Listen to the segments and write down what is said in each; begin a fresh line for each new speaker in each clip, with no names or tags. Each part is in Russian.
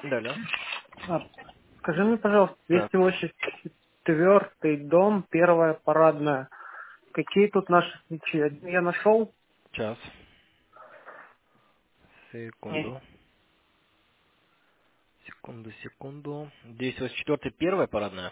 Да, да.
А, Скажи мне, пожалуйста,
Так,
284 дом, первая парадная. Какие тут наши свечи? Один я нашел.
час.
Нет.
Секунду. Секунду. 284 первая парадная.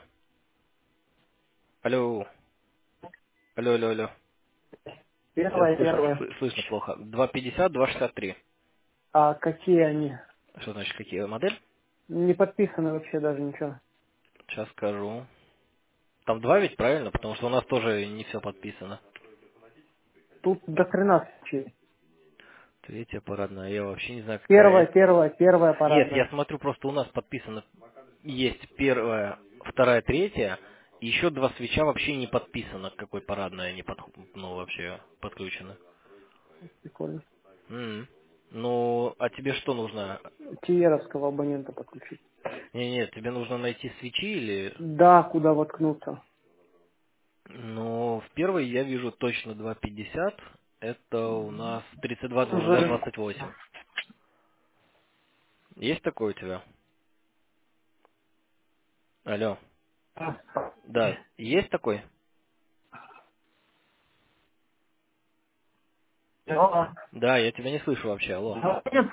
Алло. Алло.
Первая,
Слышно,
первая.
слышно плохо. 250, 263.
А какие они?
Что значит, какие модель?
Не подписаны вообще даже ничего.
Сейчас скажу. Там два ведь, правильно? Потому что у нас тоже не все подписано.
Тут до хрена свечей.
Третья парадная. Я вообще не знаю, какая.
Первая
Нет, я
парадная.
смотрю, просто у нас подписано. Есть первая, вторая, третья. И еще два свеча вообще не подписано, к какой парадной они ну, вообще подключены.
Прикольно.
М. Ну, а тебе что нужно?
Тиеровского абонента подключить.
Нет, тебе нужно найти свечи или...
Да, куда воткнуться.
Ну, в первой я вижу точно 250. Это у нас
Уже
320028. Есть такое у тебя? Алло. Да, есть такой?
Да.
Да, я тебя не слышу вообще, алло.
Нет,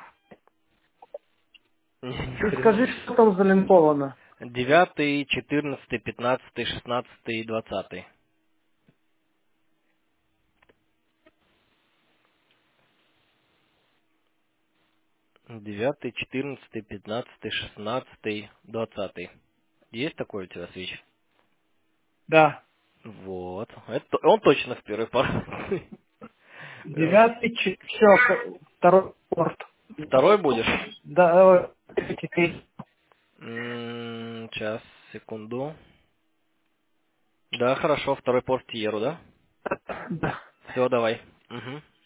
Ни
ты
хрена.
скажи, что там залинковано.
9, 14, 15, 16 и 20. 9, 14, 15, 16, 20. Есть такой у тебя свич?
Да.
Вот. Это, он точно в первой паре.
Девятый, все, второй порт.
Второй будешь?
Да, третий.
Сейчас, секунду. Да, хорошо, второй порт Тиеру, да?
Да.
Все, давай. Угу.